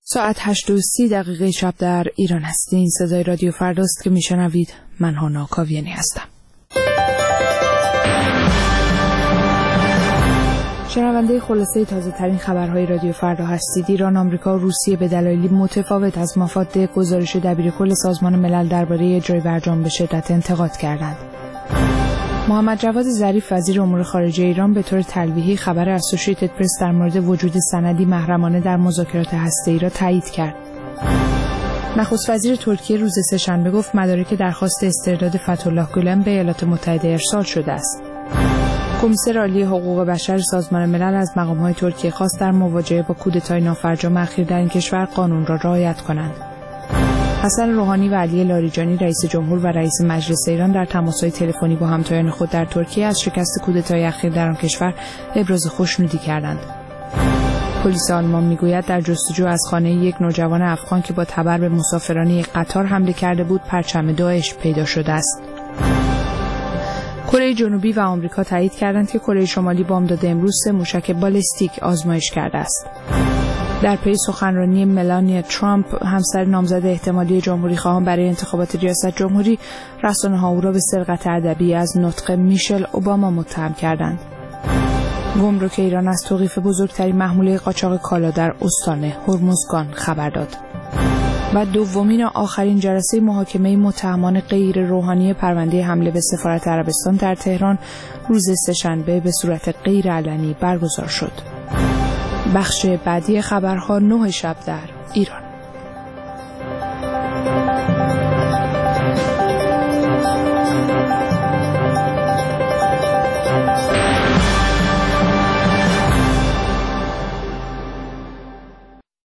ساعت 8:30 شب در ایران است. این صدای رادیو فرداست که میشنوید. من هانا کاویانی هستم. شنونده خلاصه تازه ترین خبرهای رادیو فردا هستید. ایران، آمریکا و روسیه به دلایلی متفاوت از مفاد گزارش دبیرکل سازمان ملل درباره اجرای برجام به شدت انتقاد کردند. محمد جواد ظریف وزیر امور خارجه ایران به طور تلویحی خبر اسوشییتد پرس در مورد وجود سندی محرمانه در مذاکرات هسته‌ای را تایید کرد. نخست وزیر ترکیه روز سه‌شنبه گفت مدارک درخواست استرداد فتح‌الله گولن به ایالات متحده ارسال شده است. کمیسر عالی حقوق بشر سازمان ملل از مقام‌های ترکیه خواست در مواجهه با کودتای نافرجام اخیر در این کشور قانون را رعایت کنند. حسن روحانی و علی لاریجانی رئیس جمهور و رئیس مجلس ایران در تماس‌های تلفنی با همتایان خود در ترکیه از شکست کودتای اخیر در آن کشور ابراز خوشنودی کردند. پلیس آلمان میگوید در جستجو از خانه یک نوجوان افغان که با تبر به مسافران یک قطار حمله کرده بود پرچم داعش پیدا شده است. کره جنوبی و آمریکا تایید کردند که کره شمالی بامداد امروز 3 موشک بالستیک آزمایش کرده است. در پی سخنرانی ملانیا ترامپ، همسر نامزد احتمالی جمهوری‌خواهان برای انتخابات ریاست جمهوری، رسانه‌ها او را به سرقت ادبی از نطق میشل اوباما متهم کردند. گمرک ایران از توقیف بزرگترین محموله قاچاق کالا در استان هرمزگان خبر داد. و دومین و آخرین جلسه محاکمه متهمان غیر روحانی پرونده حمله به سفارت عربستان در تهران روز سه‌شنبه به صورت غیر علنی برگزار شد. بخش بعدی خبرها 9 شب در ایران.